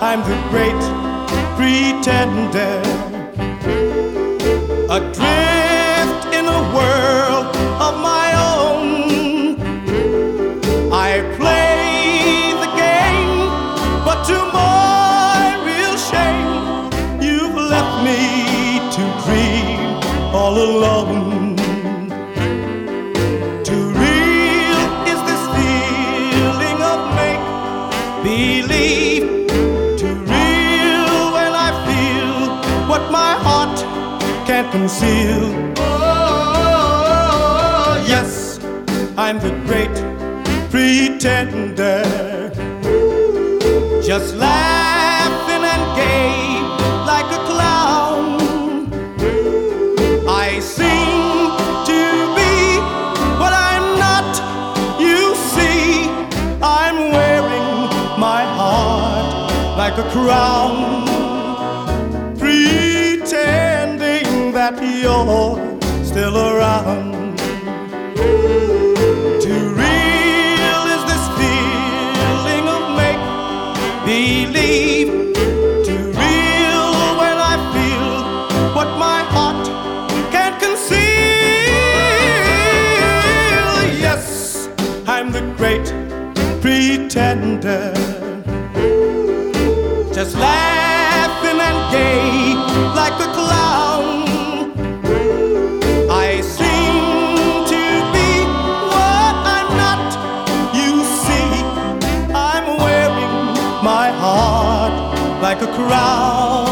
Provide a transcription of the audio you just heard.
I'm the great pretender, adrift in a world of my own. I play the game, but to my real shame, you've left me to dream all alone. Too real is this feeling of make-believe, too real when I feel what my heart can't conceal. Oh, yes, I'm the great pretender, just laughing and gay like a clown. I seem to be what I'm not, you see. I'm wearing my heart like a crown, pretending that you're still around. Too real is this feeling of make-believe, too real when I feel what my heart can't conceal. Yes, I'm the great pretender, just laughing and gay like a clown. I seem to be what I'm not, you see. I'm wearing my heart like a crown.